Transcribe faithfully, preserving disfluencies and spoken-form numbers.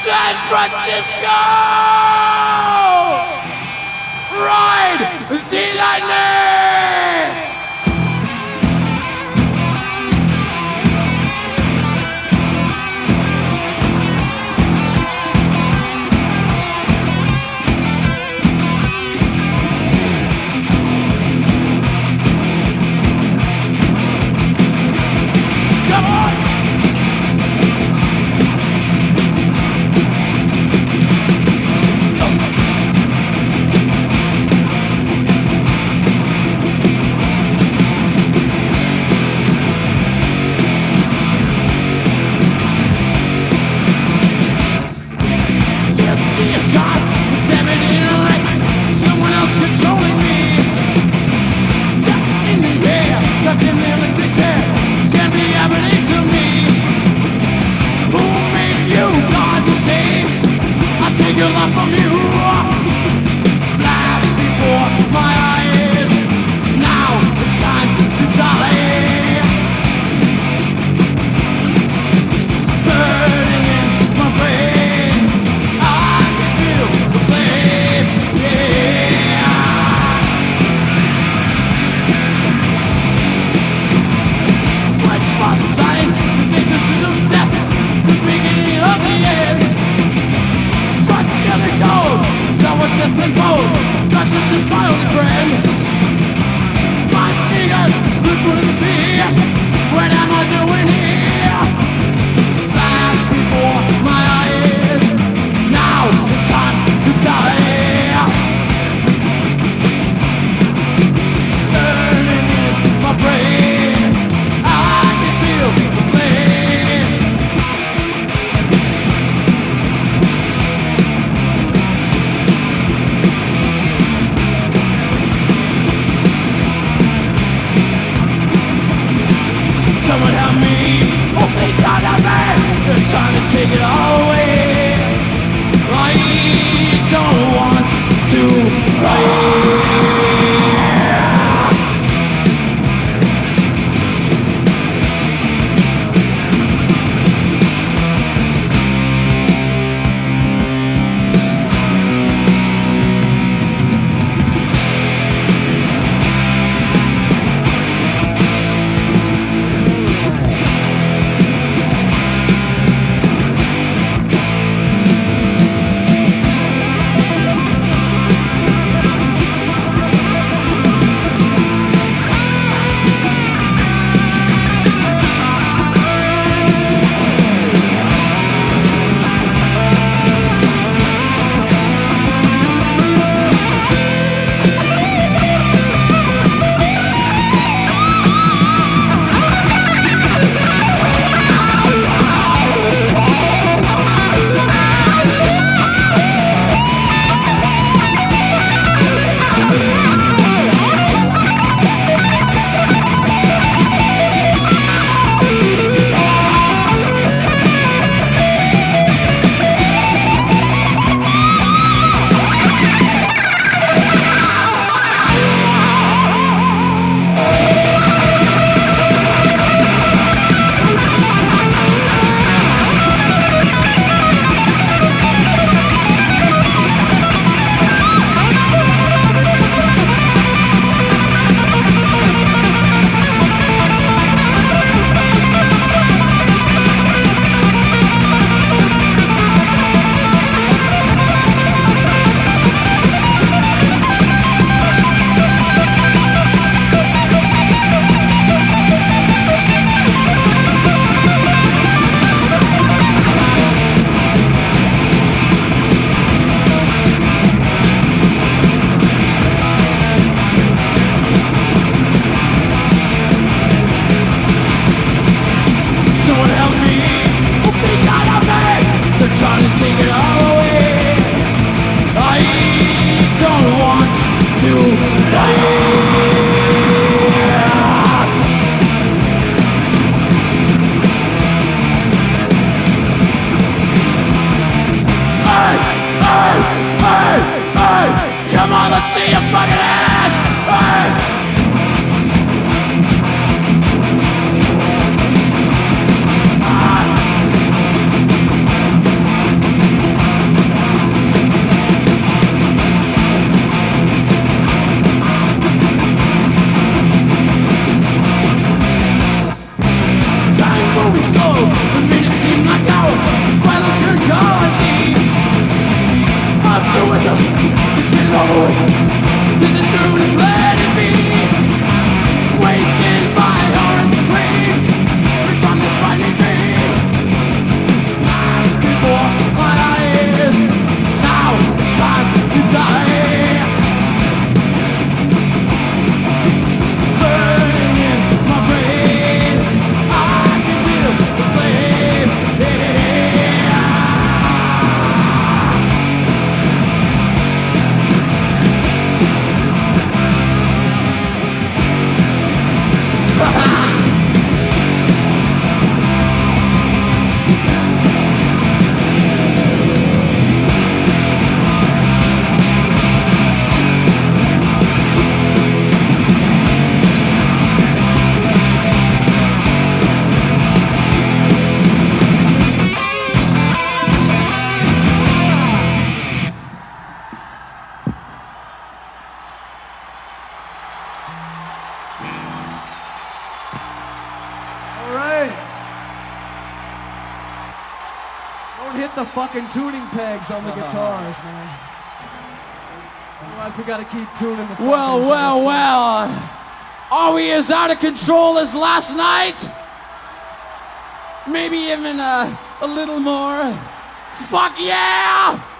San Francisco! Ride the lightning! Come on! Controlling me, down in the air, stuck in the electric chair. This can't be happening to me. Who made you God to save? I'll take your love from you. Flash before my eyes. Now it's time to die. Burning in my brain, I can feel the flame. Yeah. Sign, the thickness of death, the beginning of the end. Structure the code, so was deathly bold. Consciousness, my only friend. My fingers, good for the fear. What am I doing here? Flash before my eyes. Now it's time to die. Burning in my brain. Someone help me, oh please God help me. They're trying to take it all away. I don't want to die. see your fucking ass! Hey! on, just, just get it over with. This is true, just let it be. Waking my horn scream, free from this frightening dream. Flash before my eyes, now it's time to die. Burning in my brain, I can feel the flame. Hit the fucking tuning pegs on the guitars, man. Otherwise, we gotta keep tuning the fucking Well, well, well. Are we as out of control as last night? Maybe even uh, a little more. Fuck yeah!